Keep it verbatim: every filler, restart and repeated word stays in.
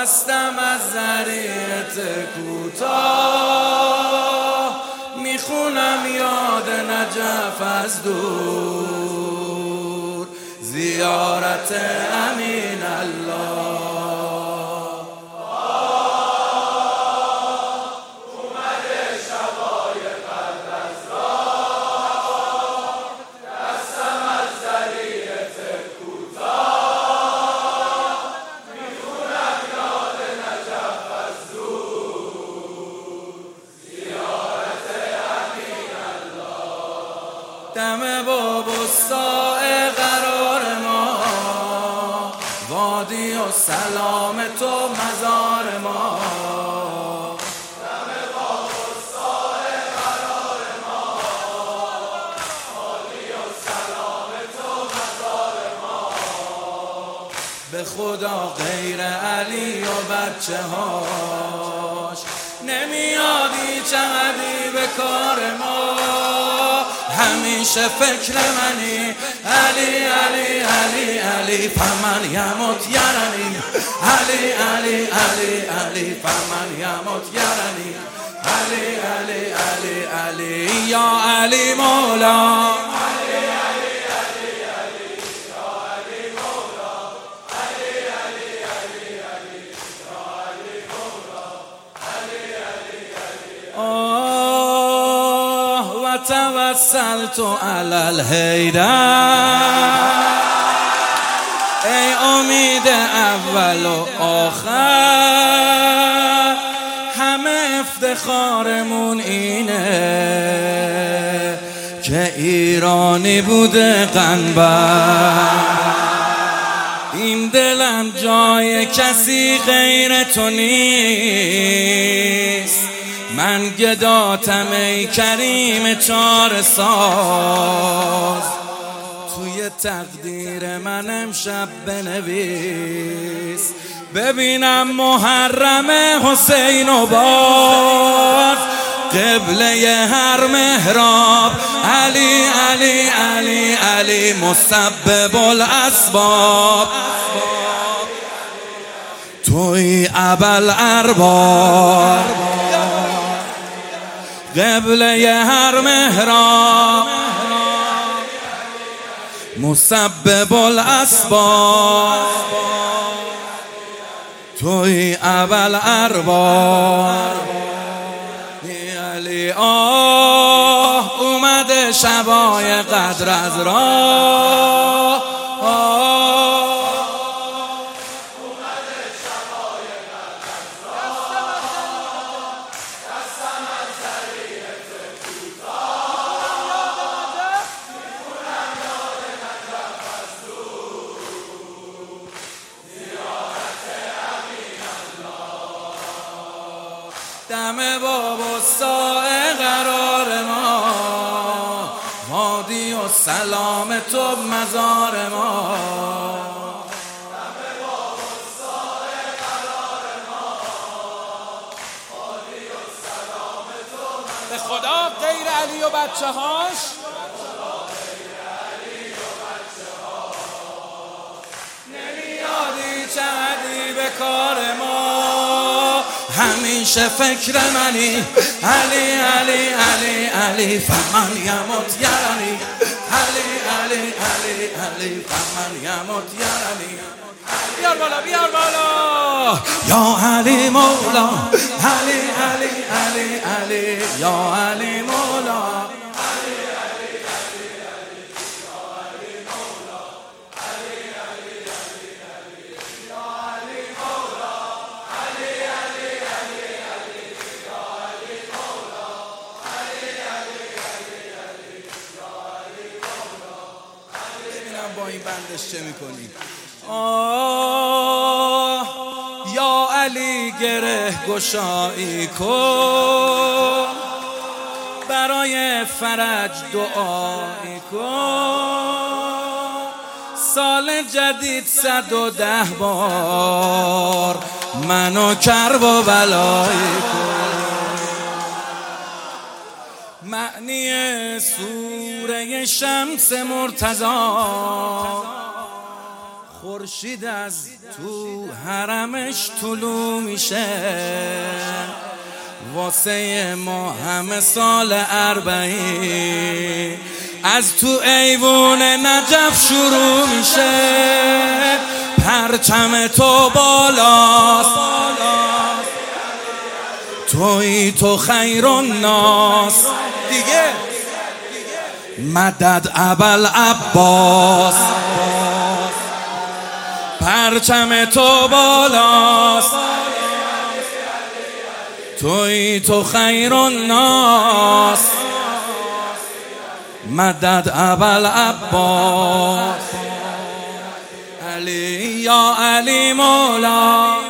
دستم از ذریعت کوتاه میخونم یاد نجف از دور، زیارت امین الله. دم باب و سائه قرار ما، وادی و سلام تو مزار ما. دم باب و سائه قرار ما، وادی و سلام تو مزار ما. به خدا غیر علی و بچه هاش نمیادی چقدی به کار ما. همیشه فکر منی علی علی علی علی فمن یموت یرنی، علی علی علی علی فمن یموت یرنی، علی علی علی علی یا علی مولا، علی علی علی علی یا علی مولا، علی علی علی علی یا علی مولا، علی علی علی. توسلت علی الحیدر، ای امید اول و آخر، همه افتخارمون اینه که ایرانی بوده قنبر. این دلم جای کسی غیر تو نیست، من گداتم ای کریم چار ساز. توی تقدیر من امشب بنویس، ببینم محرم حسین و باز، قبله هر محراب علی علی علی علی مسبب الاسباب. توی ابل ارباب، قبله هر محراب مسبب الاسباب. توی اول ارباب علی. آه اومده شبای قدر از راه، دم باب و سائه قرار ما، وادی و سلام تو مزار ما. دم باب و سائه قرار ما، وادی و سلام تو مزار. به خدا غیر علی و بچه هاش، نمیادی چقدی به کار ما. همیشه فکر منی علی علی علی علی فمن یموت یرنی، علی علی علی علی فمن یموت یرنی. بیار بالا بیار بالا یا علی مولا، علی علی علی علی یا علی مولا، علی علی علی علی یا علی مولا، علی علی علی علی یا علی مولا، علی علی علی علی یا علی مولا، علی علی علی علی یا علی مولا. ببینم با این بندش چه میکنی. آه یا علی گره گشایی کن، برای فرج دعایی کن. سال جدید صد و ده بار منو کرب و بلایی کن. معنی سوره شمس مرتضی خورشید از تو حرمش طلوع میشه، واسه ما همه سال اربعین از تو ایوون نجف شروع میشه. پرچم تو بالاست، توی تو خیر الناس دیگه، مدد ابوالعباس. پرچم تو بالاست، توی تو خیر الناس، مدد ابوالعباس. علی یا علی مولا